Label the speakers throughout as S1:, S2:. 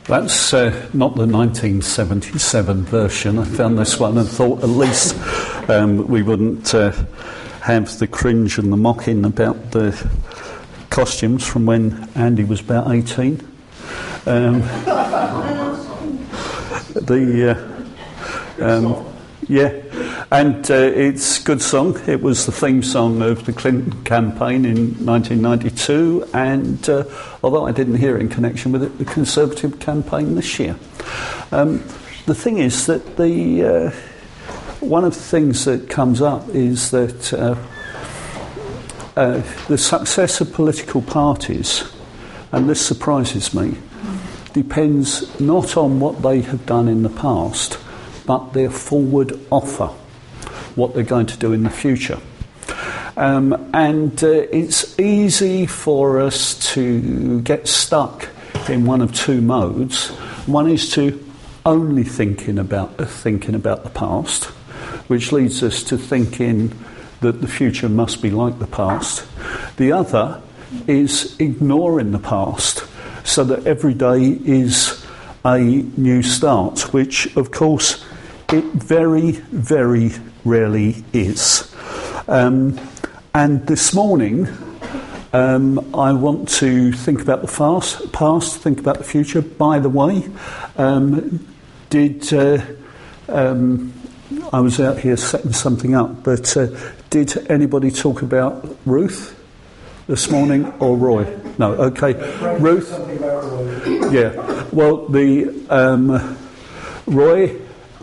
S1: That's not the 1977 version. I found this one and thought at least we wouldn't have the cringe and the mocking about the costumes from when Andy was about 18. And it's a good song. It was the theme song of the Clinton campaign in 1992, and although I didn't hear it in connection with it, the Conservative campaign this year. The thing is that one of the things that comes up is that the success of political parties, and this surprises me, depends not on what they have done in the past, but their forward offer, what they're going to do in the future. And it's easy for us to get stuck in one of two modes. One is to only thinking about the past, which leads us to thinking that the future must be like the past. The other is ignoring the past, so that every day is a new start, which, of course, it very, very rarely is. And this morning, I want to think about the past, think about the future. By the way, I was out here setting something up, but did anybody talk about Ruth this morning, or Roy? No, okay. Ruth?
S2: Something about Roy.
S1: Yeah. Well, Roy,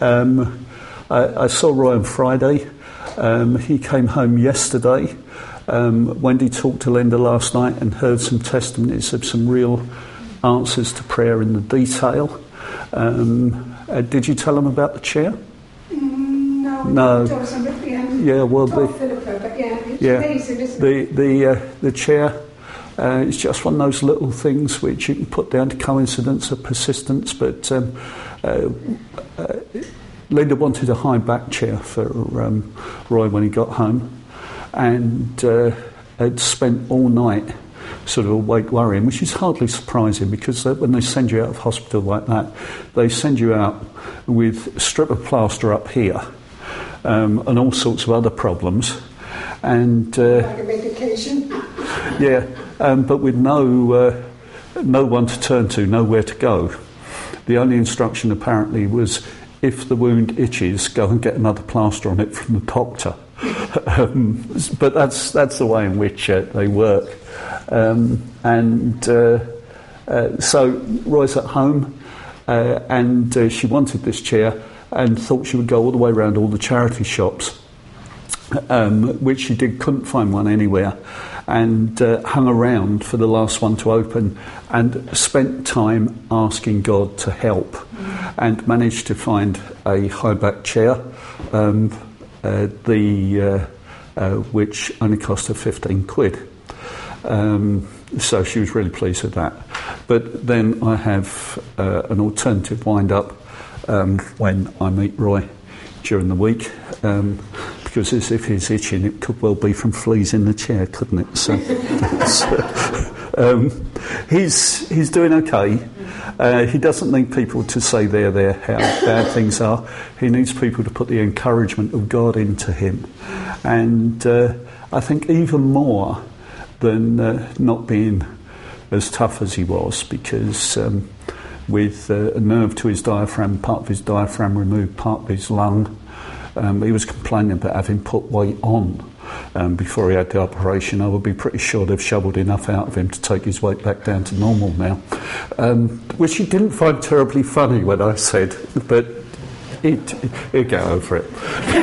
S1: I saw Roy on Friday. He came home yesterday. Wendy talked to Linda last night and heard some testimonies of some real answers to prayer in the detail. Did you tell them about the chair? No. Yeah, well,
S3: it's amazing, isn't it?
S1: The chair is just one of those little things which you can put down to coincidence or persistence, but Linda wanted a high back chair for Roy when he got home, and had spent all night sort of awake worrying, which is hardly surprising, because when they send you out of hospital like that, they send you out with a strip of plaster up here, and all sorts of other problems, and
S3: like a medication.
S1: Yeah, but with no one to turn to, nowhere to go. The only instruction apparently was, if the wound itches, go and get another plaster on it from the doctor. But that's the way in which they work. So Roy's at home, and she wanted this chair and thought she would go all the way around all the charity shops, which she couldn't find one anywhere, and hung around for the last one to open, and spent time asking God to help, and managed to find a high back chair, which only cost her £15. So she was really pleased with that. But then I have an alternative wind-up when I meet Roy during the week, because as if he's itching, it could well be from fleas in the chair, couldn't it? So he's doing okay. He doesn't need people to say there how bad things are. He needs people to put the encouragement of God into him. And I think even more than not being as tough as he was, because with a nerve to his diaphragm, part of his diaphragm removed, part of his lung, he was complaining about having put weight on before he had the operation. I would be pretty sure they've shoveled enough out of him to take his weight back down to normal now, which he didn't find terribly funny when I said, but he'd get over it.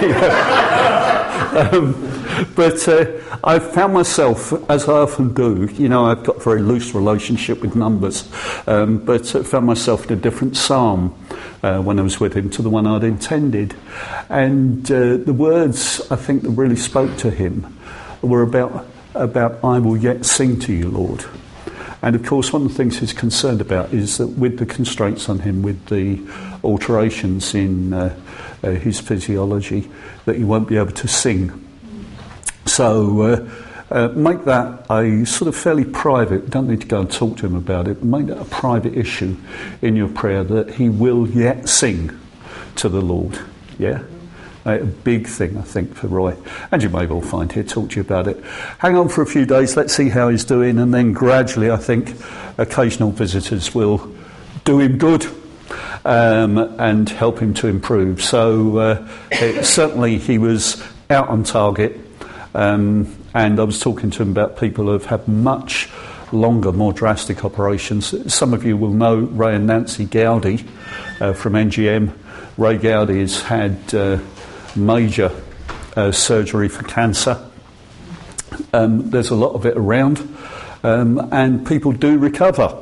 S1: But I found myself, as I often do, I've got a very loose relationship with numbers, but I found myself in a different psalm when I was with him to the one I'd intended. And the words, I think, that really spoke to him were about I will yet sing to you, Lord. And of course, one of the things he's concerned about is that with the constraints on him, with the alterations in his physiology, that he won't be able to sing. So make that a sort of fairly private, don't need to go and talk to him about it, but make that a private issue in your prayer that he will yet sing to the Lord. Yeah? A big thing, I think, for Roy. And you may well find he'll talk to you about it. Hang on for a few days, let's see how he's doing, and then gradually, I think, occasional visitors will do him good and help him to improve. So certainly he was out on target, and I was talking to him about people who have had much longer, more drastic operations. Some of you will know Ray and Nancy Gowdy from NGM. Ray Gowdy has had major surgery for cancer. There's a lot of it around, and people do recover.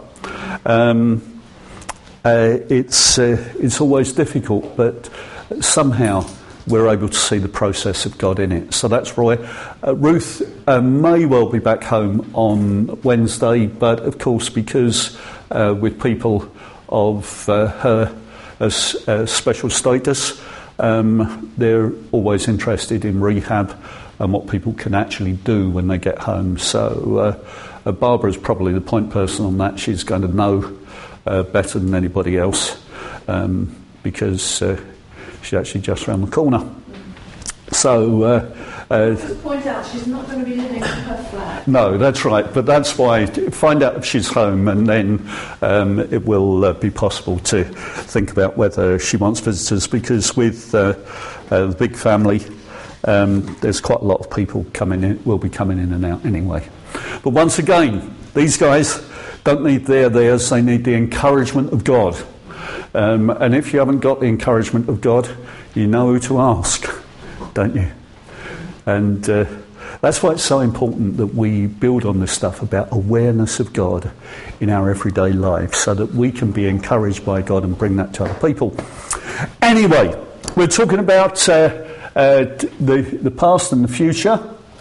S1: It's always difficult, but somehow we're able to see the process of God in it. So that's Roy. Ruth may well be back home on Wednesday, but of course, because with people of her special status, they're always interested in rehab and what people can actually do when they get home. So Barbara's probably the point person on that. She's going to know better than anybody else because she's actually just around the corner. So
S2: just to point out, she's not going to be living in her flat.
S1: No, that's right. But that's why find out if she's home, and then it will be possible to think about whether she wants visitors. Because with the big family, there's quite a lot of people will be coming in and out anyway. But once again, these guys don't need theirs. They need the encouragement of God. And if you haven't got the encouragement of God, you know who to ask, don't you? And that's why it's so important that we build on this stuff about awareness of God in our everyday life, so that we can be encouraged by God and bring that to other people. Anyway, we're talking about the past and the future.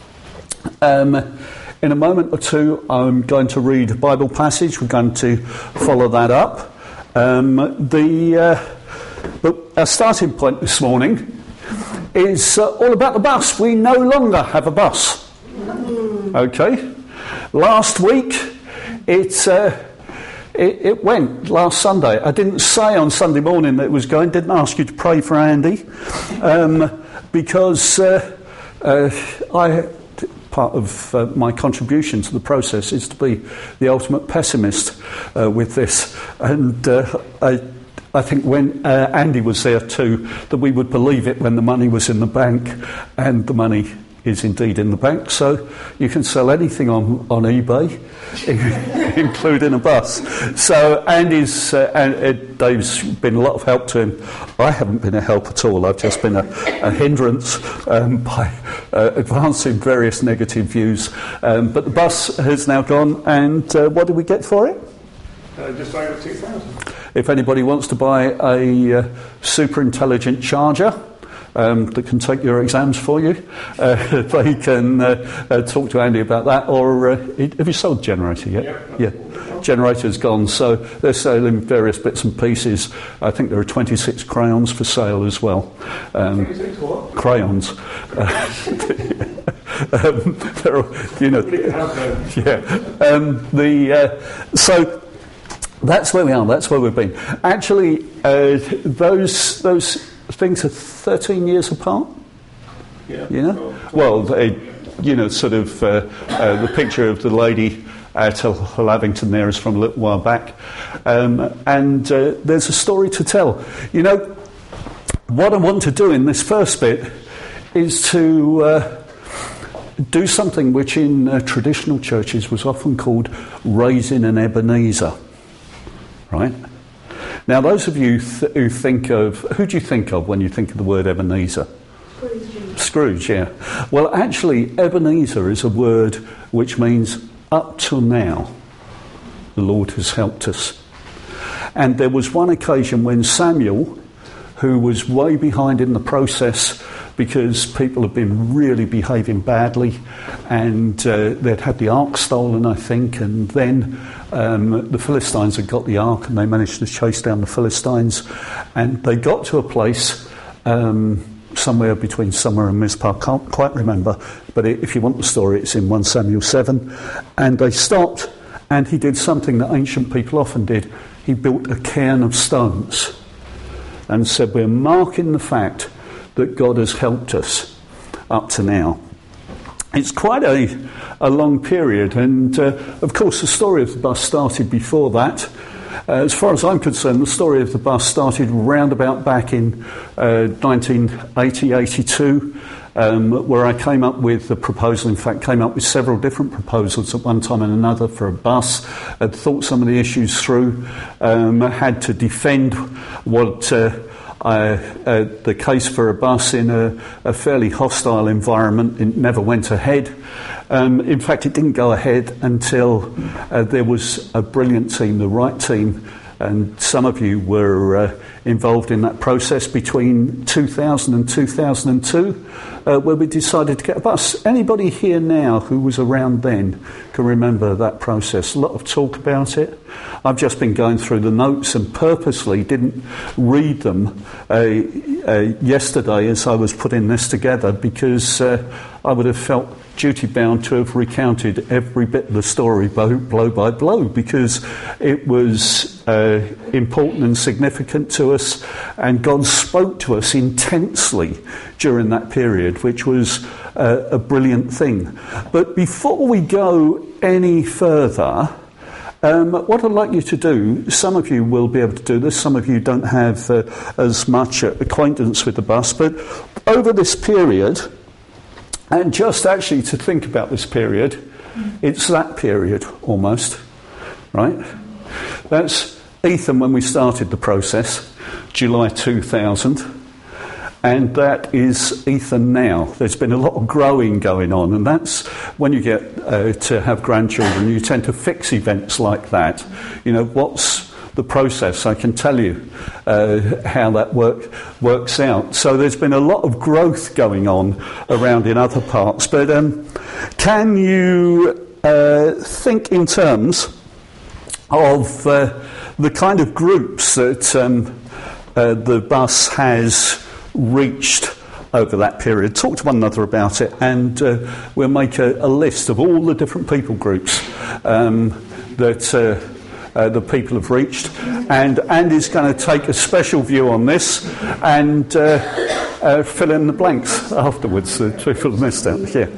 S1: In a moment or two, I'm going to read a Bible passage. We're going to follow that up. Our starting point this morning is all about the bus. We no longer have a bus. Okay. Last week, it went last Sunday. I didn't say on Sunday morning that it was going. Didn't ask you to pray for Andy because part of my contribution to the process is to be the ultimate pessimist with this, and I think when Andy was there too, that we would believe it when the money was in the bank, and the money is indeed in the bank. So you can sell anything on eBay, including a bus. So Andy's and Dave's been a lot of help to him. I haven't been a help at all. I've just been a hindrance by advancing various negative views. But the bus has now gone, and what did we get for it?
S4: Just over 2,000.
S1: If anybody wants to buy a super intelligent charger that can take your exams for you, they can talk to Andy about that. Or have you sold the generator yet? Yeah. Generator's gone, so they're selling various bits and pieces. I think there are 26 crayons for sale as well.
S4: 26 what?
S1: Crayons. So that's where we are. That's where we've been. Actually, those things are 13 years apart.
S4: Yeah.
S1: You know. Well, sort of the picture of the lady at Lavington there is from a little while back, and there's a story to tell. You know, what I want to do in this first bit is to do something which in traditional churches was often called raising an Ebenezer. Right? Now, those of you who think of... Who do you think of when you think of the word Ebenezer? Scrooge, yeah. Well, actually, Ebenezer is a word which means up till now, the Lord has helped us. And there was one occasion when Samuel, who was way behind in the process because people had been really behaving badly, and they'd had the ark stolen, I think, and then the Philistines had got the ark, and they managed to chase down the Philistines, and they got to a place somewhere between Summer and Mizpah, can't quite remember, but if you want the story, it's in 1 Samuel 7. And they stopped, and he did something that ancient people often did. He built a cairn of stones and said, we're marking the fact that God has helped us up to now. It's quite a long period, and of course the story of the bus started before that. As far as I'm concerned, the story of the bus started roundabout back in 1980-82, where I came up with the proposal, in fact came up with several different proposals at one time and another for a bus. I'd thought some of the issues through, had to defend what the case for a bus in a fairly hostile environment. It never went ahead. In fact, it didn't go ahead until there was a brilliant team, the right team, and some of you were involved in that process between 2000 and 2002, where we decided to get a bus. Anybody here now who was around then can remember that process? A lot of talk about it. I've just been going through the notes and purposely didn't read them yesterday as I was putting this together, because I would have felt duty-bound to have recounted every bit of the story blow by blow, because it was important and significant to us, and God spoke to us intensely during that period, which was a brilliant thing. But before we go any further, what I'd like you to do, some of you will be able to do this, some of you don't have as much acquaintance with the bus, but over this period, and just actually to think about this period, it's that period almost, right? That's Ethan when we started the process, July 2000, and that is Ethan now. There's been a lot of growing going on, and that's when you get to have grandchildren, you tend to fix events like that. You know, what's the process? I can tell you how that works out. So there's been a lot of growth going on around in other parts. But can you think in terms of the kind of groups that the bus has reached over that period? Talk to one another about it, and we'll make a list of all the different people groups that the people have reached, and Andy's going to take a special view on this and fill in the blanks afterwards. The people have missed out here.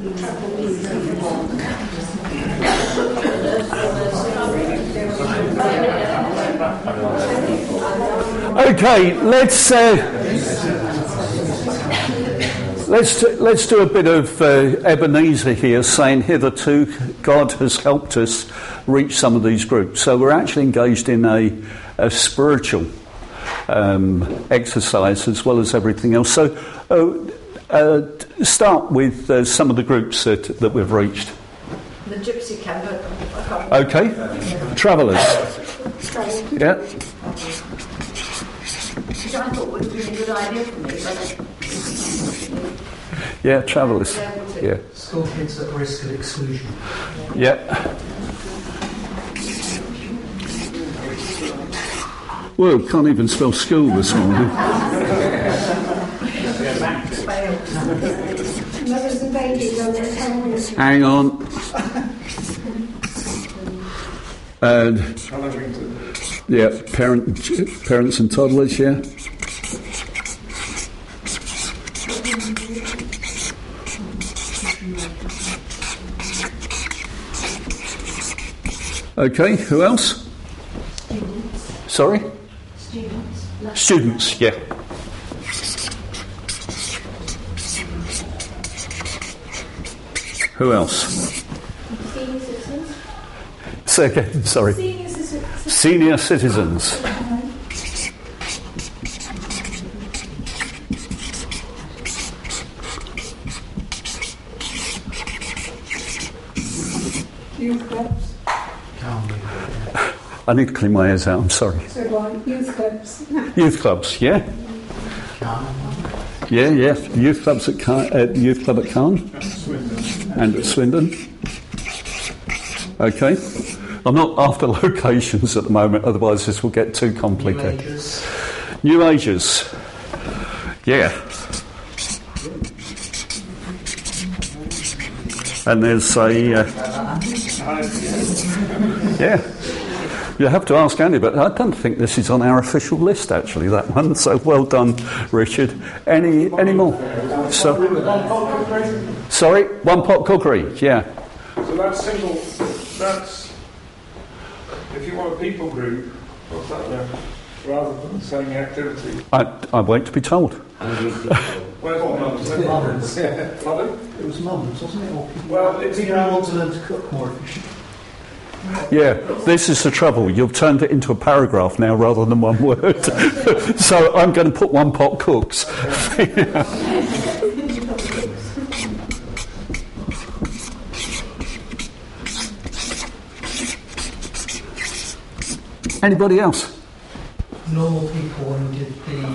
S1: Okay, let's do a bit of Ebenezer here, saying hitherto God has helped us reach some of these groups. So we're actually engaged in a spiritual exercise as well as everything else. So start with some of the groups that we've reached.
S2: The gypsy camp.
S1: Okay, travellers. Yeah.
S2: Which I thought would have been a good idea for me, but
S1: yeah, travellers. Yeah.
S5: School kids at risk of exclusion.
S1: Yeah. Well, can't even spell school this morning.
S3: Mothers and babies on their hands.
S1: Hang on. And yeah, parents and toddlers. Yeah. Okay, who else?
S2: students.
S1: Sorry?
S2: Students.
S1: Students, yeah. Who else?
S2: Senior citizens.
S1: Say again, sorry.
S2: Senior citizens.
S1: Senior citizens.
S3: Youth clubs.
S1: I need to clean my ears out, I'm sorry.
S3: So what? Youth clubs.
S1: Youth clubs, yeah? Yeah. Youth clubs at Youth Club at Carn and at Swindon. Okay. I'm not after locations at the moment, otherwise this will get too complicated. New Agers. Yeah. And there's a... yeah. You have to ask Andy, but I don't think this is on our official list, actually, that one. So well done, Richard. Any more? Sorry? One pot cookery, yeah.
S4: So that's single, that's, if you want a people group, what's that then? Rather than saying activity.
S1: I wait to be told.
S4: Where's mums?
S5: Mums.
S4: Yeah. Pardon?
S5: It was mums, wasn't it? Or people,
S4: Well, it's
S5: people who want to learn to cook more efficiently.
S1: Yeah, this is the trouble. You've turned it into a paragraph now rather than one word. So I'm going to put one pot cooks. Anybody else?
S5: Normal people when we did the...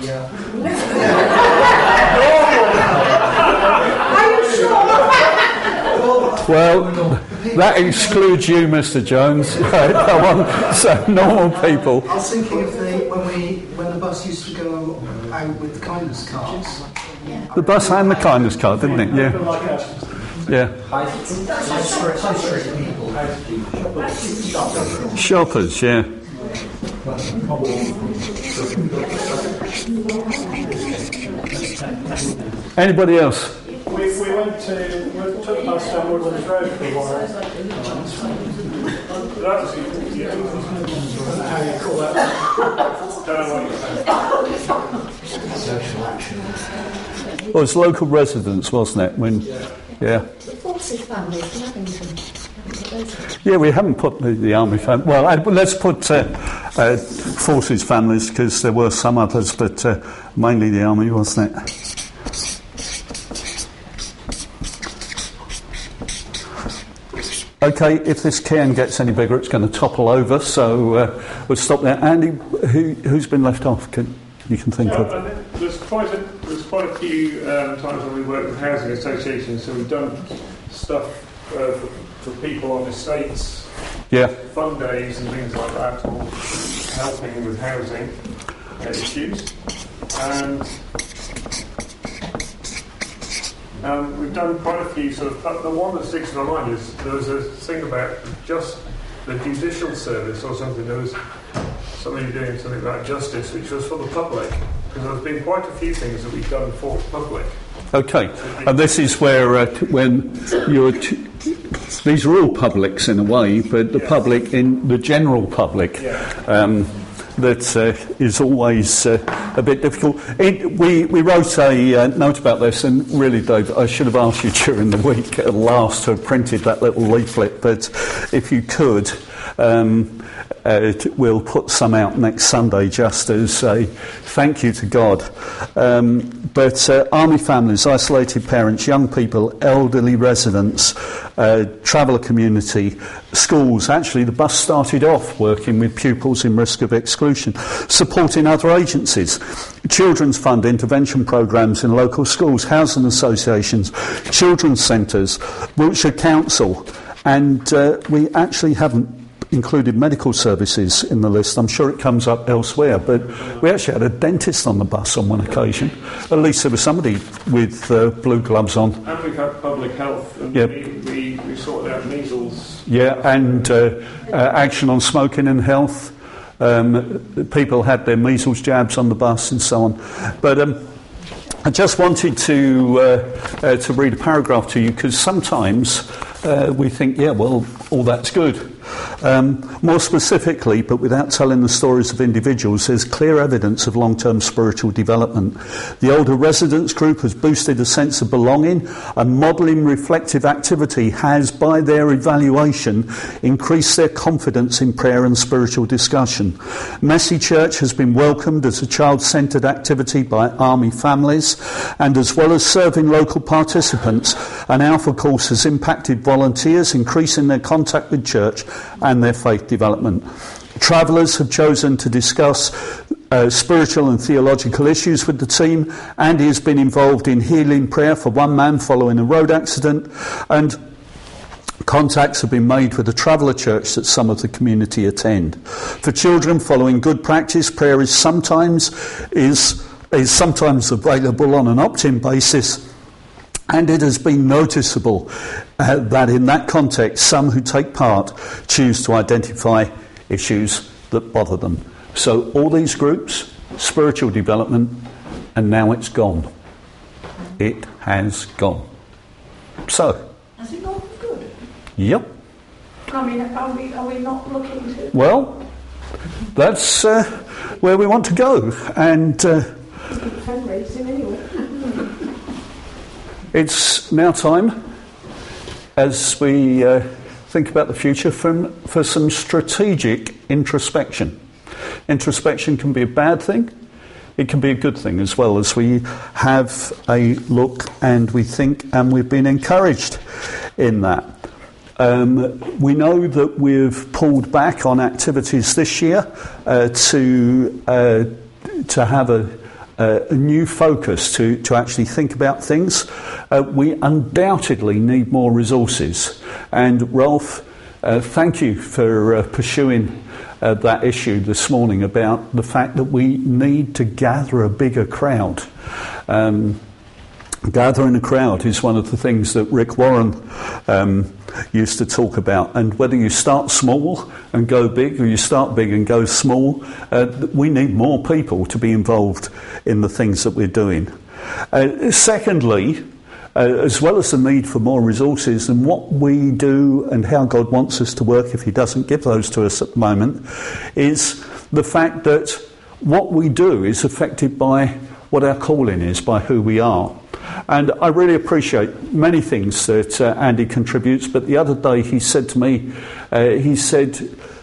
S1: Well, that excludes you, Mr. Jones. Come on, so normal people.
S5: I was thinking of when the bus used to go out with the kindness cards.
S1: The bus and the kindness card, didn't it? Yeah. Yeah.
S5: High street people.
S1: Shoppers, yeah. Anybody else?
S4: We went to the bus down Woodlands Road for a while. That was, yeah. How you call that? Don't know what
S5: Social action.
S1: Well, it's local residents, wasn't it? Yeah.
S6: The Forces families in Abington.
S1: Yeah, we haven't put the army family. Well, let's put Forces families because there were some others, but mainly the army, wasn't it? Okay, if this can gets any bigger, it's going to topple over. So we'll stop there. Andy, who's been left off? You can think of.
S4: I think there's quite a few times when we work with housing associations. So we've done stuff for people on estates, fun days and things like that, or helping with housing issues. And we've done quite a few sort of. The one that sticks in my mind is there was a thing about just the judicial service or something. There was somebody doing something about justice, which was for the public, because there's been quite a few things that we've done for the public.
S1: Okay, and this is where when you're. These are all publics in a way, but the public, in the general public, that is always a bit difficult. We wrote a note about this, and really, Dave, I should have asked you during the week at last to have printed that little leaflet, but if you could, we'll put some out next Sunday just as a thank you to God. But army families, isolated parents, young people, elderly residents, traveller community, schools. Actually, the bus started off working with pupils in risk of exclusion, supporting other agencies, children's fund intervention programmes in local schools, housing associations, children's centres, Wiltshire Council, and we actually haven't included medical services in the list. I'm sure it comes up elsewhere, but we actually had a dentist on the bus on one occasion. At least there was somebody with blue gloves on.
S4: And we've had public health, and we sorted out measles.
S1: Yeah, and action on smoking and health. People had their measles jabs on the bus and so on. But I just wanted to read a paragraph to you, because sometimes we think, all that's good. More specifically, but without telling the stories of individuals, there's clear evidence of long-term spiritual development. The older residents group has boosted a sense of belonging, and modelling reflective activity has, by their evaluation, increased their confidence in prayer and spiritual discussion. Messy Church has been welcomed as a child-centred activity by army families, and as well as serving local participants, an Alpha course has impacted volunteers, increasing their contact with church and their faith development. Travellers have chosen to discuss spiritual and theological issues with the team. Andy has been involved in healing prayer for one man following a road accident, and contacts have been made with the traveller church that some of the community attend. For children following good practice, prayer is sometimes available on an opt-in basis, And it has been noticeable that in that context, some who take part choose to identify issues that bother them. So all these groups, spiritual development, and now it's gone. It has gone. So.
S2: Has it gone for good?
S1: Yep.
S2: I mean, are we not looking to...
S1: Well, that's where we want to go. And
S2: fundraising anyway.
S1: It's now time, as we think about the future, for some strategic introspection. Introspection can be a bad thing. It can be a good thing as well, as we have a look and we think, and we've been encouraged in that. We know that we've pulled back on activities this year to have a new focus to actually think about things. We undoubtedly need more resources. And Ralph, thank you for pursuing that issue this morning about the fact that we need to gather a bigger crowd. Gathering a crowd is one of the things that Rick Warren used to talk about. And whether you start small and go big, or you start big and go small, we need more people to be involved in the things that we're doing. Secondly, as well as the need for more resources and what we do and how God wants us to work if he doesn't give those to us at the moment, is the fact that what we do is affected by what our calling is, by who we are. And I really appreciate many things that Andy contributes, but the other day he said to me, he said,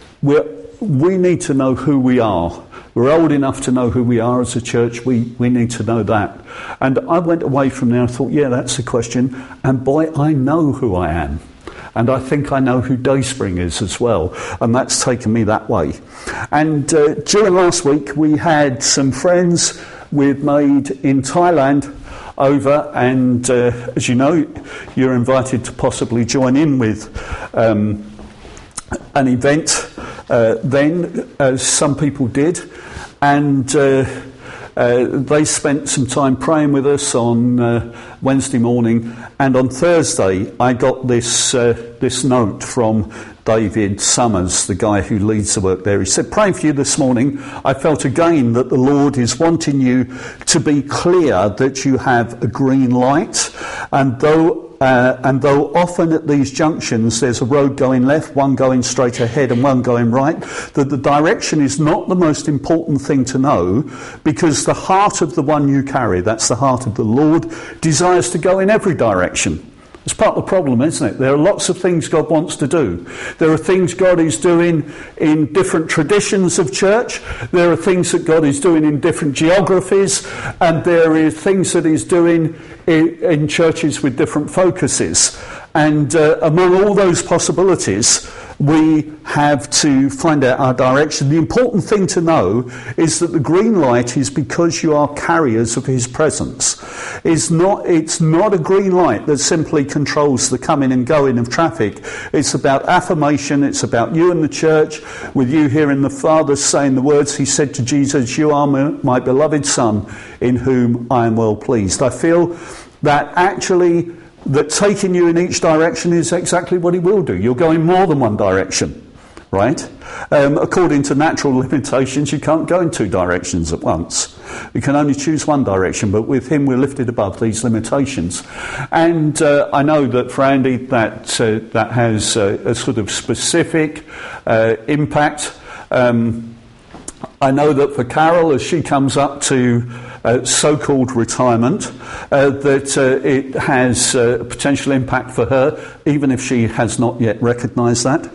S1: we need to know who we are. We're old enough to know who we are as a church. We need to know that. And I went away from there and thought, yeah, that's the question. And boy, I know who I am. And I think I know who Dayspring is as well. And that's taken me that way. And during last week, we had some friends we'd made in Thailand over. And as you know, you're invited to possibly join in with an event then, as some people did. And they spent some time praying with us on Wednesday morning, and on Thursday I got this note from David Summers, the guy who leads the work there. He said, praying for you this morning, I felt again that the Lord is wanting you to be clear that you have a green light, and though often at these junctions there's a road going left, one going straight ahead and one going right, that the direction is not the most important thing to know, because the heart of the one you carry, that's the heart of the Lord, desires to go in every direction. It's part of the problem, isn't it? There are lots of things God wants to do. There are things God is doing in different traditions of church. There are things that God is doing in different geographies. And there are things that he's doing in churches with different focuses. And among all those possibilities, we have to find out our direction. The important thing to know is that the green light is because you are carriers of his presence. It's not a green light that simply controls the coming and going of traffic. It's about affirmation. It's about you and the church, with you hearing the Father saying the words he said to Jesus, you are my beloved Son, in whom I am well pleased. I feel that actually that taking you in each direction is exactly what he will do. You're going more than one direction, right? According to natural limitations, you can't go in two directions at once. You can only choose one direction, but with him we're lifted above these limitations. And I know that for Andy that has a sort of specific impact. I know that for Carol, as she comes up to so-called retirement, that it has a potential impact for her, even if she has not yet recognised that.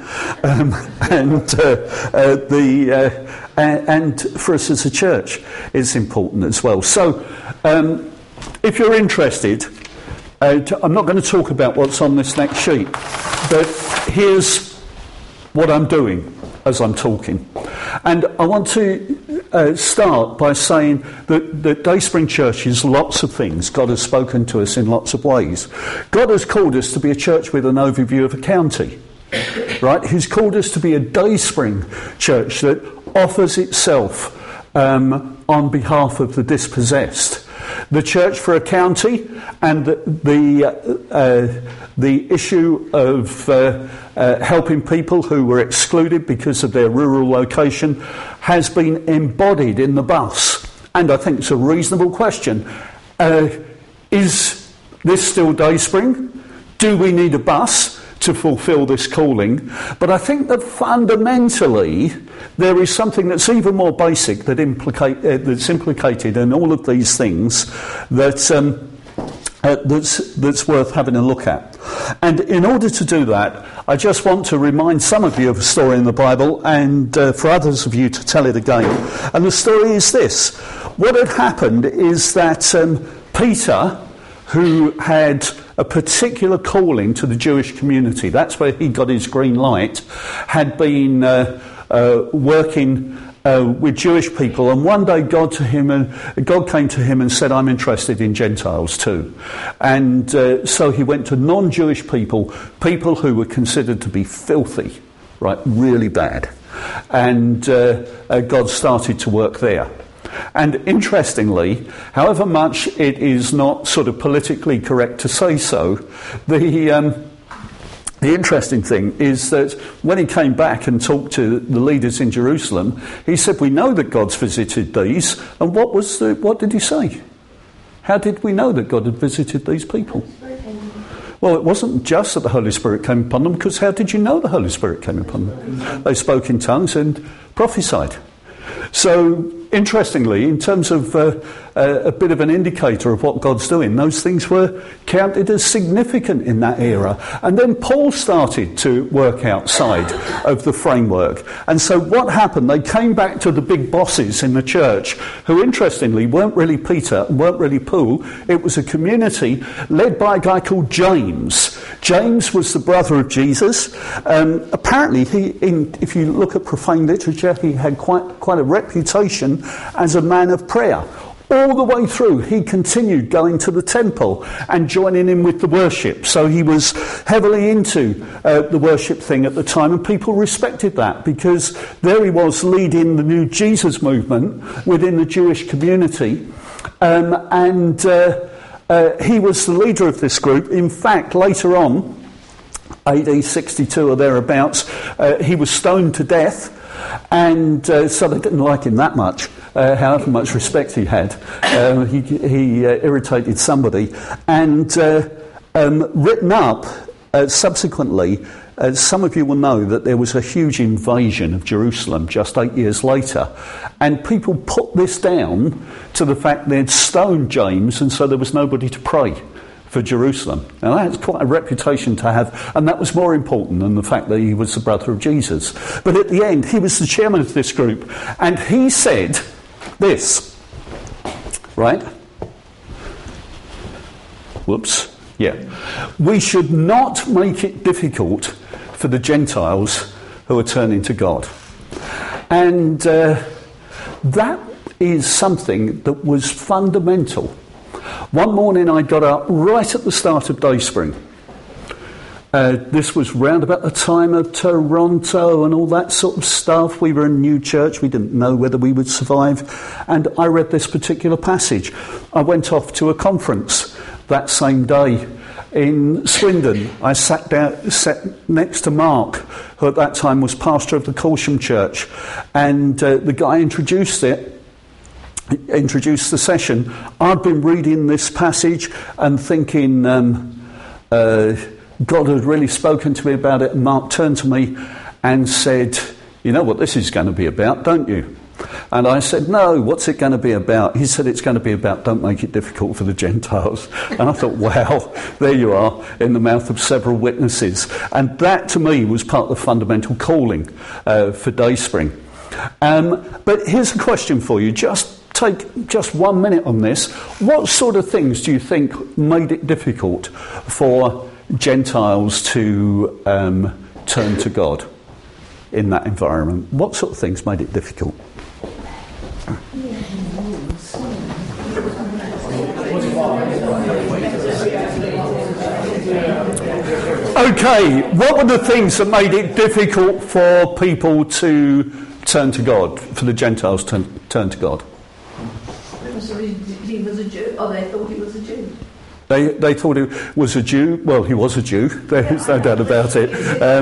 S1: And for us as a church, it's important as well. So, if you're interested, I'm not going to talk about what's on this next sheet, but here's what I'm doing as I'm talking. And I want to start by saying that Dayspring Church is lots of things. God has spoken to us in lots of ways. God has called us to be a church with an overview of a county, right? He's called us to be a Dayspring church that offers itself on behalf of the dispossessed. the church for a county, and the issue of helping people who were excluded because of their rural location has been embodied in the bus. And I think it's a reasonable question. Is this still Dayspring? Do we need a bus to fulfil this calling? But I think that fundamentally there is something that's even more basic that's implicated in all of these things that's worth having a look at. And in order to do that, I just want to remind some of you of a story in the Bible, and for others of you to tell it again. And the story is this. What had happened is that Peter, who had a particular calling to the Jewish community, that's where he got his green light, had been working with Jewish people, and one day God came to him and said, I'm interested in Gentiles too. And so he went to non-Jewish people who were considered to be filthy, right, really bad. And God started to work there. And interestingly, however much it is not sort of politically correct to say so, the interesting thing is that when he came back and talked to the leaders in Jerusalem, he said, we know that God's visited these. And what did he say? How did we know that God had visited these people? Well, it wasn't just that the Holy Spirit came upon them, because how did you know the Holy Spirit came upon them? They spoke in tongues and prophesied. So, interestingly, in terms of a bit of an indicator of what God's doing, those things were counted as significant in that era. And then Paul started to work outside of the framework. And so what happened? They came back to the big bosses in the church, who interestingly weren't really Peter, weren't really Paul. It was a community led by a guy called James. James was the brother of Jesus. Apparently, if you look at profane literature, he had quite a reputation as a man of prayer. All the way through, he continued going to the temple and joining in with the worship. So he was heavily into the worship thing at the time, and people respected that, because there he was leading the new Jesus movement within the Jewish community. He was the leader of this group. In fact, later on, AD 62 or thereabouts, he was stoned to death. And so they didn't like him that much, however much respect he had. He irritated somebody. And written up subsequently, some of you will know that there was a huge invasion of Jerusalem just 8 years later. And people put this down to the fact they'd stoned James, and so there was nobody to pray for Jerusalem. Now that's quite a reputation to have, and that was more important than the fact that he was the brother of Jesus. But at the end, he was the chairman of this group, and he said this, right? Whoops. Yeah. We should not make it difficult for the Gentiles who are turning to God. And that is something that was fundamental. One morning I got up right at the start of Dayspring. This was round about the time of Toronto and all that sort of stuff. We were a new church. We didn't know whether we would survive. And I read this particular passage. I went off to a conference that same day in Swindon. I sat next to Mark, who at that time was pastor of the Corsham Church. And the guy introduced the session. I'd been reading this passage and thinking God had really spoken to me about it, and Mark turned to me and said, you know what this is going to be about, don't you? And I said, no, what's it going to be about? He said, it's going to be about don't make it difficult for the Gentiles. And I thought, wow, there you are, in the mouth of several witnesses. And that to me was part of the fundamental calling for Dayspring. But here's a question for you. Take just 1 minute on this. What sort of things do you think made it difficult for Gentiles to turn to God in that environment? What sort of things made it difficult? Okay, what were the things that made it difficult for people to turn to God, for the Gentiles to turn to God?
S2: So he was a Jew, or they thought he was a Jew.
S1: They thought he was a Jew. Well, he was a Jew. There's no doubt about it.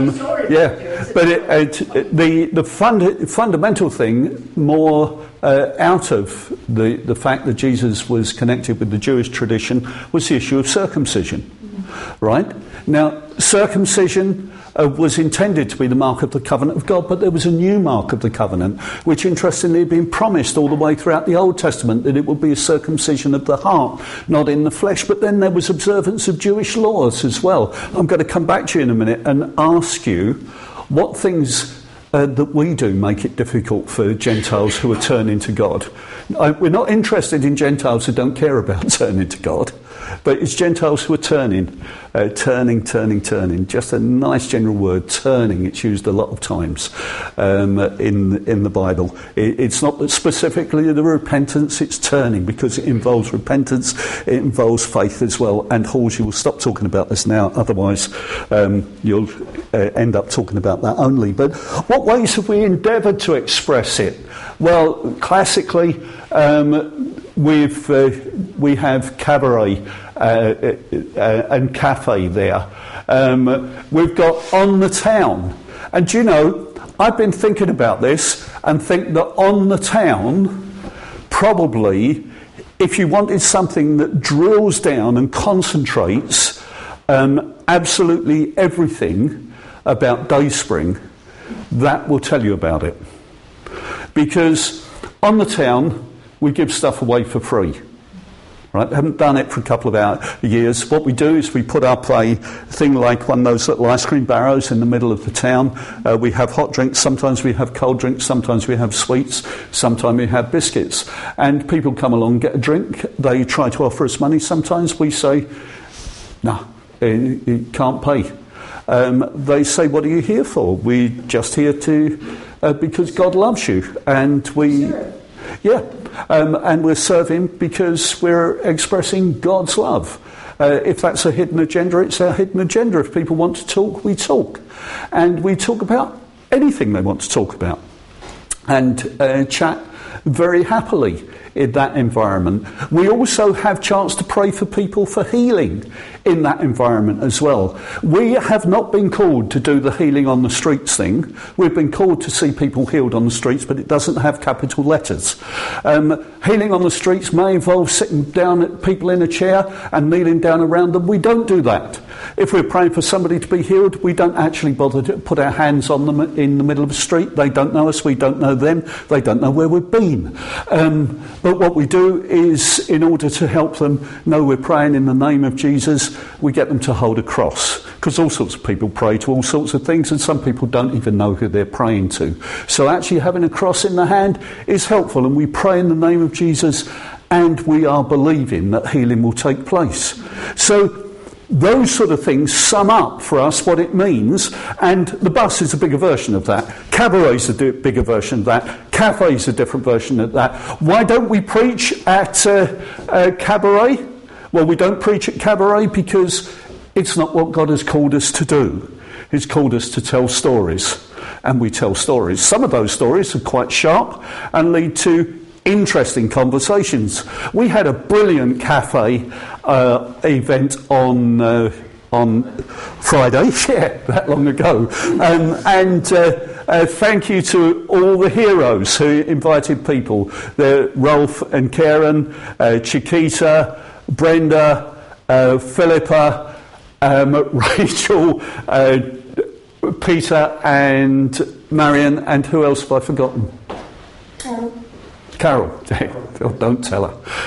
S1: But the fundamental thing, more out of the fact that Jesus was connected with the Jewish tradition, was the issue of circumcision. Right? Now, circumcision was intended to be the mark of the covenant of God, but there was a new mark of the covenant, which interestingly had been promised all the way throughout the Old Testament, that it would be a circumcision of the heart, not in the flesh. But then there was observance of Jewish laws as well. I'm going to come back to you in a minute and ask you what things that we do make it difficult for Gentiles who are turning to God. We're not interested in Gentiles who don't care about turning to God, but it's Gentiles who are turning. Just a nice general word, turning. It's used a lot of times in the Bible. It's not specifically the repentance, it's turning, because it involves repentance, it involves faith as well. And Halsey will stop talking about this now, otherwise you'll end up talking about that only. But what ways have we endeavoured to express it? Well, classically, we have cabaret and cafe there. We've got on the town. And do you know, I've been thinking about this and think that on the town, probably, if you wanted something that drills down and concentrates absolutely everything about Dayspring, that will tell you about it. Because on the town, we give stuff away for free. Right? Haven't done it for a couple of years. What we do is we put up a thing like one of those little ice cream barrows in the middle of the town. We have hot drinks, sometimes we have cold drinks, sometimes we have sweets, sometimes we have biscuits. And people come along, get a drink, they try to offer us money. Sometimes we say, no, you can't pay. They say, what are you here for? We're just here to, because God loves you. And we, and we're serving because we're expressing God's love. If that's a hidden agenda, it's our hidden agenda. If people want to talk, we talk. And we talk about anything they want to talk about. And chat very happily in that environment. We also have chance to pray for people for healing in that environment as well. We have not been called to do the healing on the streets thing. We've been called to see people healed on the streets, but it doesn't have capital letters. Healing on the streets may involve sitting down at people in a chair and kneeling down around them. We don't do that. If we're praying for somebody to be healed, we don't actually bother to put our hands on them in the middle of the street. They don't know us, we don't know them, they don't know where we've been. But what we do is, in order to help them know we're praying in the name of Jesus, we get them to hold a cross. Because all sorts of people pray to all sorts of things, and some people don't even know who they're praying to. So actually having a cross in the hand is helpful, and we pray in the name of Jesus, and we are believing that healing will take place. So those sort of things sum up for us what it means, and the bus is a bigger version of that. Cabaret's a bigger version of that. Cafe's a different version of that. Why don't we preach at cabaret? Well, we don't preach at cabaret because it's not what God has called us to do. He's called us to tell stories, and we tell stories. Some of those stories are quite sharp and lead to interesting conversations. We had a brilliant cafe event on Friday, that long ago, and thank you to all the heroes who invited people. Rolf and Karen, Chiquita, Brenda, Philippa, Rachel, Peter and Marion, and who else have I forgotten? Carol. Don't tell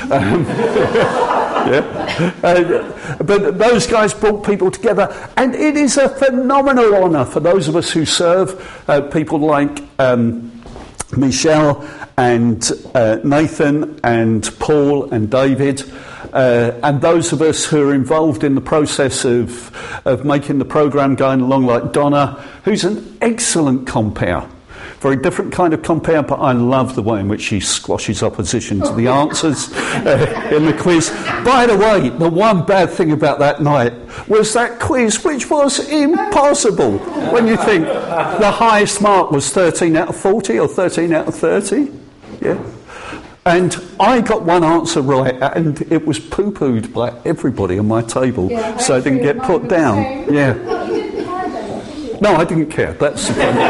S1: her. But those guys brought people together, and it is a phenomenal honour for those of us who serve, people like Michelle and Nathan and Paul and David, and those of us who are involved in the process of making the programme going along, like Donna, who's an excellent compere. Very different kind of compere, but I love the way in which she squashes opposition to the answers in the quiz. By the way, the one bad thing about that night was that quiz, which was impossible. When you think the highest mark was 13 out of 40 or 13 out of 30. Yeah. And I got one answer right, and it was poo-pooed by everybody on my table, so I didn't get put down. Yeah.
S2: Well, you didn't care then, did you?
S1: No, I didn't care. That's the point.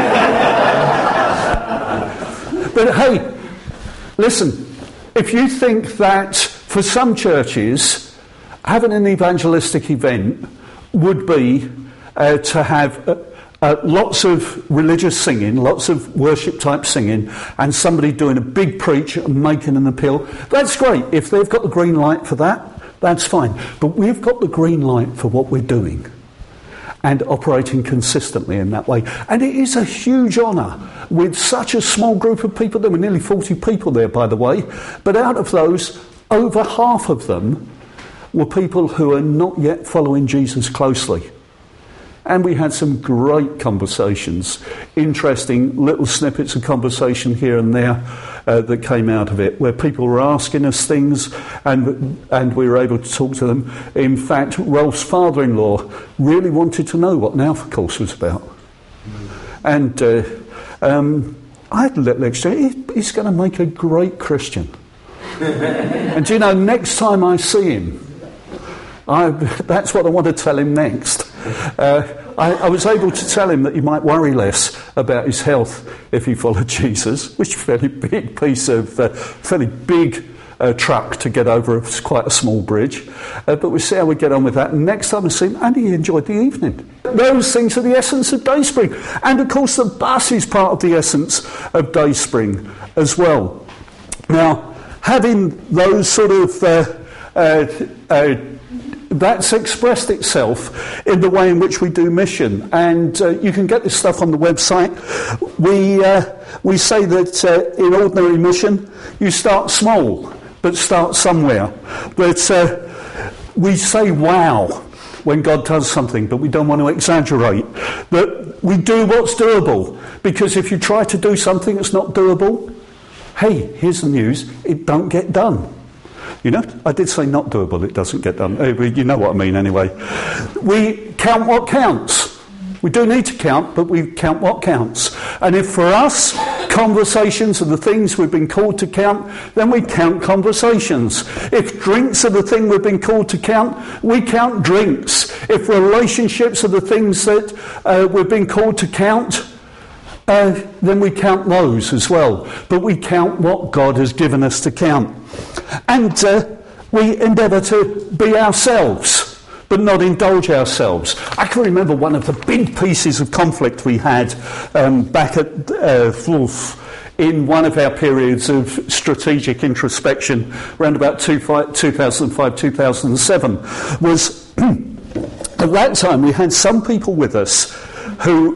S1: But hey, listen, if you think that for some churches, having an evangelistic event would be to have lots of religious singing, lots of worship type singing, and somebody doing a big preach and making an appeal, that's great. If they've got the green light for that, that's fine. But we've got the green light for what we're doing and operating consistently in that way. And it is a huge honour with such a small group of people. There were nearly 40 people there, by the way. But out of those, over half of them were people who are not yet following Jesus closely. And we had some great conversations, interesting little snippets of conversation here and there that came out of it, where people were asking us things and we were able to talk to them. In fact, Rolf's father-in-law really wanted to know what an Alpha Course was about. And I had a little exchange. He's going to make a great Christian. And do you know, next time I see him, that's what I want to tell him next. I was able to tell him that he might worry less about his health if he followed Jesus, which is a fairly big piece of, fairly big truck to get over quite a small bridge. But we'll see how we get on with that. And next time I see him, and he enjoyed the evening. Those things are the essence of Dayspring. And of course the bus is part of the essence of Dayspring as well. Now, having those sort of that's expressed itself in the way in which we do mission, and you can get this stuff on the website. We say that in ordinary mission you start small but start somewhere. But we say wow when God does something, but we don't want to exaggerate. But we do what's doable, because if you try to do something that's not doable, hey, here's the news, it don't get done. You know, I did say not doable, it doesn't get done. You know what I mean anyway. We count what counts. We do need to count, but we count what counts. And if for us, conversations are the things we've been called to count, then we count conversations. If drinks are the thing we've been called to count, we count drinks. If relationships are the things that we've been called to count, then we count those as well. But we count what God has given us to count. And we endeavour to be ourselves, but not indulge ourselves. I can remember one of the big pieces of conflict we had back at Wolf in one of our periods of strategic introspection around about 2005-2007 was at that time we had some people with us who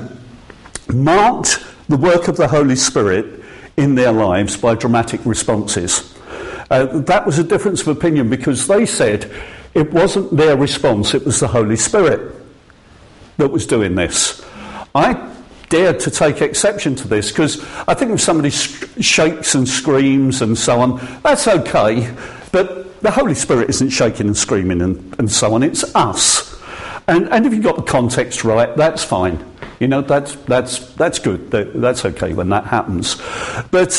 S1: marked the work of the Holy Spirit in their lives by dramatic responses. That was a difference of opinion, because they said it wasn't their response, it was the Holy Spirit that was doing this. I dared to take exception to this, because I think if somebody shakes and screams and so on, that's okay, but the Holy Spirit isn't shaking and screaming and so on, it's us. And if you've got the context right, that's fine. You know, that's good. That's okay when that happens. But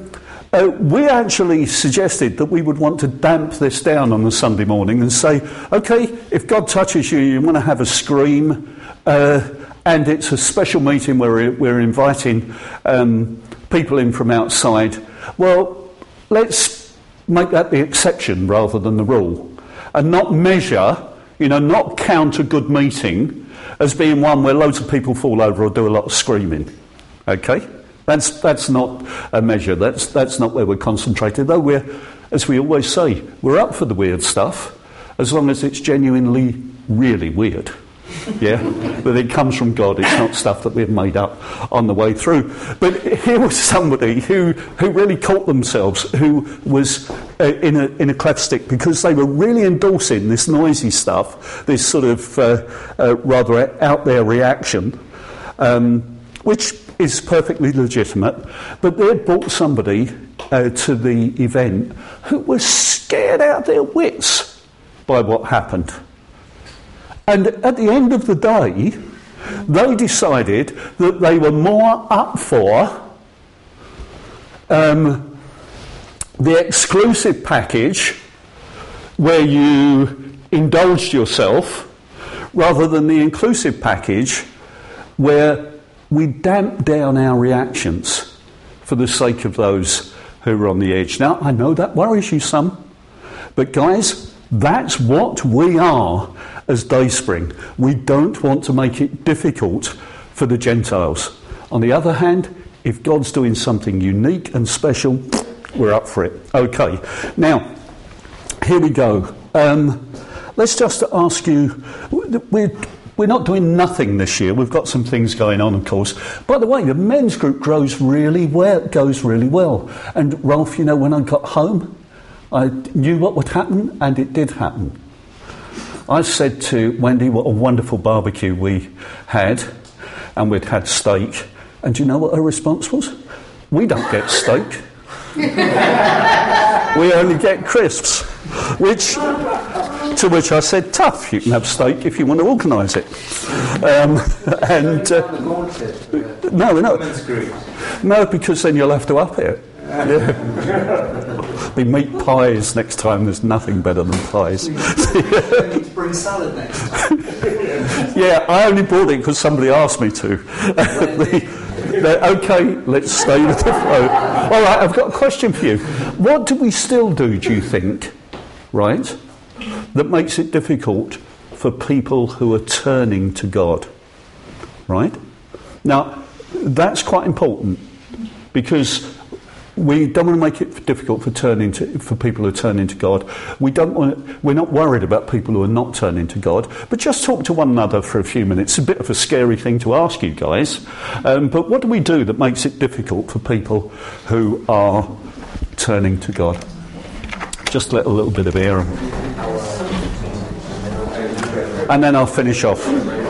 S1: we actually suggested that we would want to damp this down on a Sunday morning and say, okay, if God touches you, you want to have a scream, and it's a special meeting where we're inviting people in from outside. Well, let's make that the exception rather than the rule, and not measure, not count a good meeting as being one where loads of people fall over or do a lot of screaming. Okay? That's not a measure. That's not where we're concentrated. Though we're, as we always say, we're up for the weird stuff as long as it's genuinely really weird. Yeah? But it comes from God. It's not stuff that we've made up on the way through. But here was somebody who really caught themselves, who was in a cleft stick, because they were really endorsing this noisy stuff, this sort of rather out there reaction, which is perfectly legitimate. But they had brought somebody to the event who was scared out of their wits by what happened. And at the end of the day, they decided that they were more up for the exclusive package where you indulged yourself, rather than the inclusive package where we damp down our reactions for the sake of those who are on the edge. Now, I know that worries you some, but guys, that's what we are as Dayspring. We don't want to make it difficult for the Gentiles. On the other hand, if God's doing something unique and special, we're up for it. Okay, now, here we go. Let's just ask you, we're not doing nothing this year. We've got some things going on, of course. By the way, the men's group goes really well. And Rolf, you know, when I got home, I knew what would happen, and it did happen. I said to Wendy what a wonderful barbecue we had, and we'd had steak. And do you know what her response was? We don't get steak. We only get crisps. To which I said, tough, you can have steak if you want to organise it. No, because then you'll have to up it. Be meat pies next time. There's nothing better than pies.
S5: You need to bring salad next time.
S1: Yeah, I only bought it because somebody asked me to. Okay, let's stay with the flow. All right, I've got a question for you. What do we still do you think, right, that makes it difficult for people who are turning to God, right? Now, that's quite important, because we don't want to make it difficult for people who are turning to God. We're not worried about people who are not turning to God. But just talk to one another for a few minutes. It's a bit of a scary thing to ask you guys. But what do we do that makes it difficult for people who are turning to God? Just let a little bit of air in. And then I'll finish off.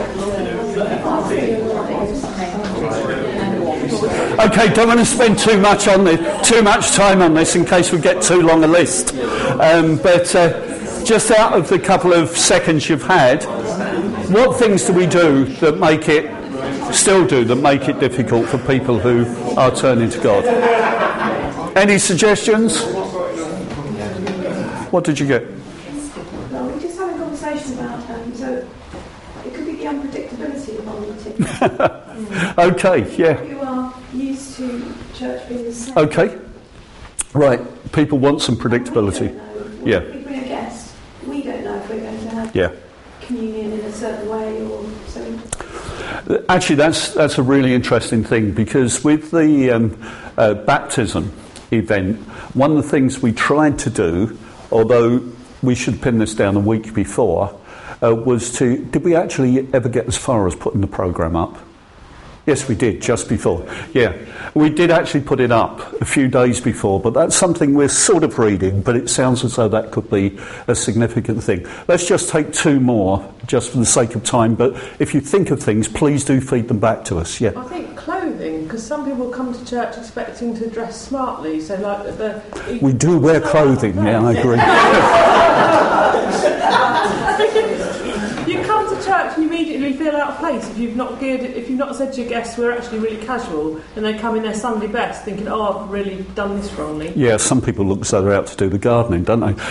S1: Okay, don't want to spend too much time on this in case we get too long a list. But just out of the couple of seconds you've had, what things do we do that make it difficult for people who are turning to God? Any suggestions? What did you get?
S2: Well, we just had a conversation about, so it could be the unpredictability of volunteering.
S1: Okay, yeah.
S2: You are used to church being the same.
S1: Okay, right. People want some predictability.
S2: Yeah. If we bring a guest, we don't know if we're going to have communion in a certain way or so.
S1: Actually, that's a really interesting thing, because with the baptism event, one of the things we tried to do, although we should pin this down a week before, did we actually ever get as far as putting the programme up? Yes, we did, just before. Yeah, we did actually put it up a few days before, but that's something we're sort of reading, but it sounds as though that could be a significant thing. Let's just take two more, just for the sake of time, but if you think of things, please do feed them back to us. Yeah.
S7: I think clothing, because some people come to church expecting to dress smartly, so like
S1: we do wear clothing, yeah, I agree.
S7: You come to church and you immediately feel out of place if you've not said to your guests we're actually really casual, and they come in their Sunday best thinking, oh, I've really done this wrongly. Yeah,
S1: some people look as though they're out to do the gardening, don't they?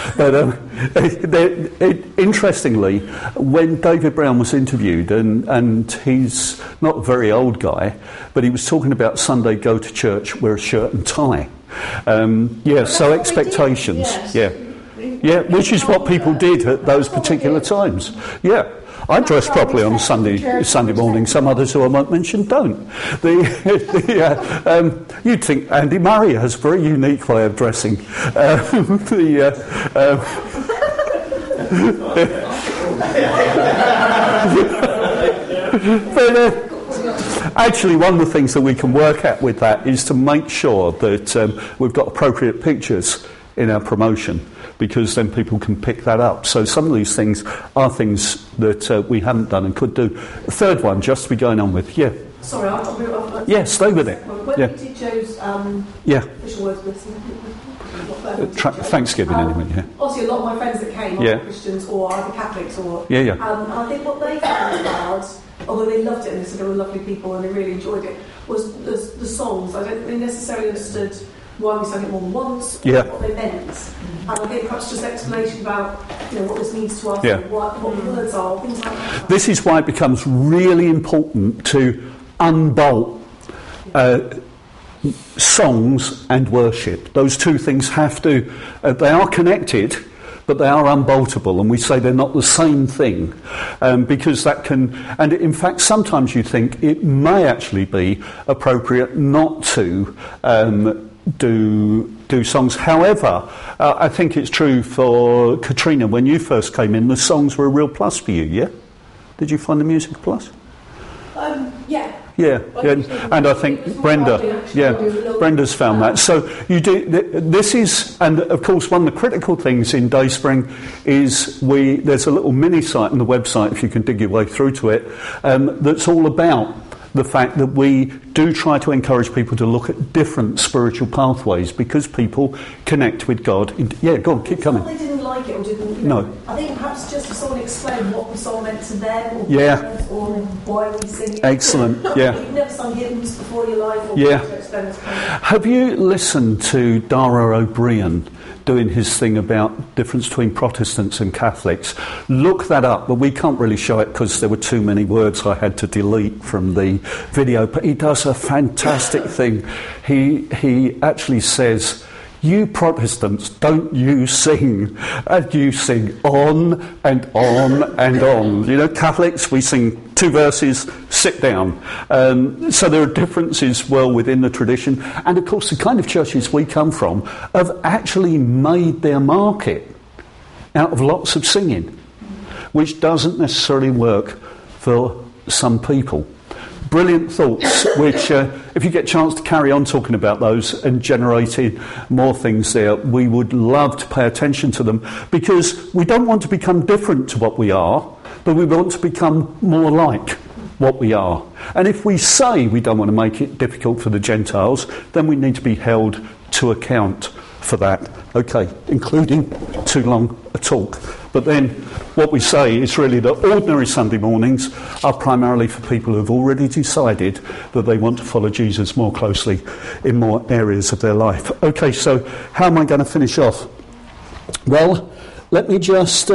S1: But interestingly, when David Brown was interviewed, and he's not a very old guy, but he was talking about Sunday go to church, wear a shirt and tie. So expectations. Yes. Yeah, which is what people did at those particular times. Yeah, I dress properly on Sunday morning. Some others who I won't mention don't. You'd think Andy Murray has a very unique way of dressing. Actually, one of the things that we can work at with that is to make sure that we've got appropriate pictures in our promotion, because then people can pick that up. So some of these things are things that we haven't done and could do. The third one, just to be going on with, yeah.
S8: Sorry, I'll talk about
S1: yeah, stay with it.
S8: When we did Joe's official words
S1: Thanksgiving, anyway, yeah.
S8: Obviously, a lot of my friends that came are Christians or either Catholics or...
S1: Yeah.
S8: I think what they found about, although they loved it and they said they were lovely people and they really enjoyed it, was the songs. I don't think they necessarily understood why we sang it more than once, or what they meant. And I think perhaps just explanation about what this means to us, what the words are, things like that.
S1: This is why it becomes really important to unbolt songs and worship. Those two things have to, they are connected, but they are unboltable, and we say they're not the same thing, because that can, and in fact sometimes you think it may actually be appropriate not to do songs. However, I think it's true for Katrina, when you first came in, the songs were a real plus for you, yeah? Did you find the music a plus? Yeah, and I think Brenda's found that. So you do. This is, and of course, one of the critical things in Dayspring is there's a little mini site on the website, if you can dig your way through to it, that's all about the fact that we do try to encourage people to look at different spiritual pathways, because people connect with God. Go on, keep coming.
S8: They didn't like it or didn't.
S1: No.
S8: I think perhaps just if someone explained what the song meant to them, or or why we sing it.
S1: Excellent.
S8: You've never sung hymns before in your life. Or
S1: Have you listened to Dara O'Brien doing his thing about difference between Protestants and Catholics? Look that up, but we can't really show it because there were too many words I had to delete from the video. But he does a fantastic thing. He actually says, you Protestants, don't you sing, and you sing on and on and on. Catholics, we sing 2 verses, sit down. So there are differences within the tradition. And of course, the kind of churches we come from have actually made their market out of lots of singing, which doesn't necessarily work for some people. Brilliant thoughts, which if you get a chance to carry on talking about those and generating more things there, we would love to pay attention to them, because we don't want to become different to what we are, but we want to become more like what we are. And if we say we don't want to make it difficult for the Gentiles, then we need to be held to account for that. Okay, including too long a talk. But then what we say is really that ordinary Sunday mornings are primarily for people who have already decided that they want to follow Jesus more closely in more areas of their life. Okay, so how am I going to finish off? Well, let me just...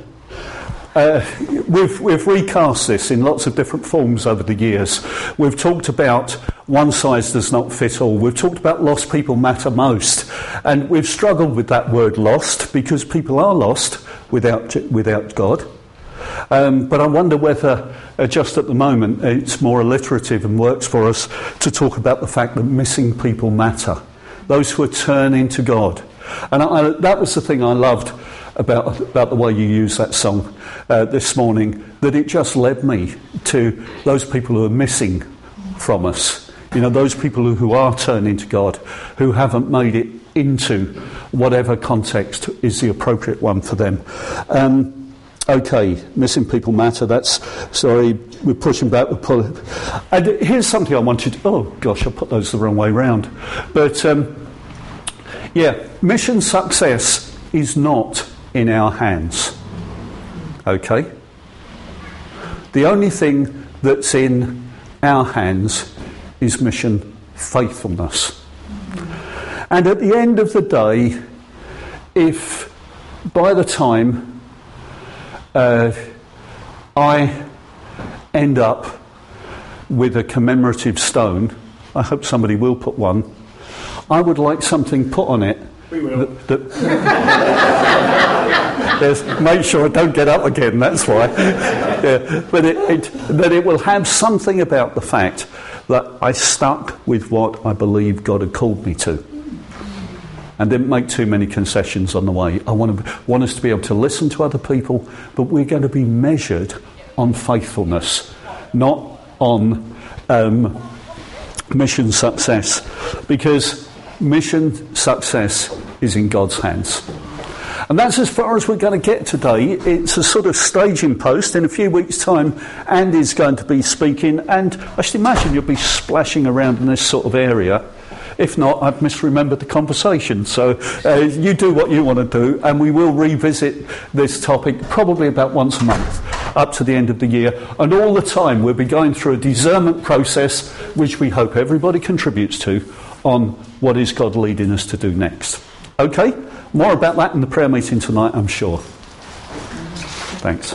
S1: We've recast this in lots of different forms over the years. We've talked about one size does not fit all. We've talked about lost people matter most. And we've struggled with that word lost, because people are lost without God. But I wonder whether just at the moment it's more alliterative and works for us to talk about the fact that missing people matter. Those who are turning to God. And that was the thing I loved about the way you use that song this morning, that it just led me to those people who are missing from us. Those people who are turning to God, who haven't made it into whatever context is the appropriate one for them. Okay, missing people matter. We're pushing back. And here's something I wanted. Oh gosh, I put those the wrong way round. But mission success is not in our hands. Okay? The only thing that's in our hands is mission faithfulness. And at the end of the day, if by the time I end up with a commemorative stone, I hope somebody will put one, I would like something put on it.
S4: We will.
S1: Make sure I don't get up again, that's why. But that it will have something about the fact that I stuck with what I believe God had called me to, and didn't make too many concessions on the way. I want us to be able to listen to other people, but we're going to be measured on faithfulness, not on mission success, because mission success is in God's hands. And that's as far as we're going to get today. It's a sort of staging post. In a few weeks' time, Andy's going to be speaking, and I should imagine you'll be splashing around in this sort of area. If not, I've misremembered the conversation. So you do what you want to do, and we will revisit this topic probably about once a month up to the end of the year. And all the time we'll be going through a discernment process, which we hope everybody contributes to, on what is God leading us to do next. Okay? More about that in the prayer meeting tonight, I'm sure. Thanks.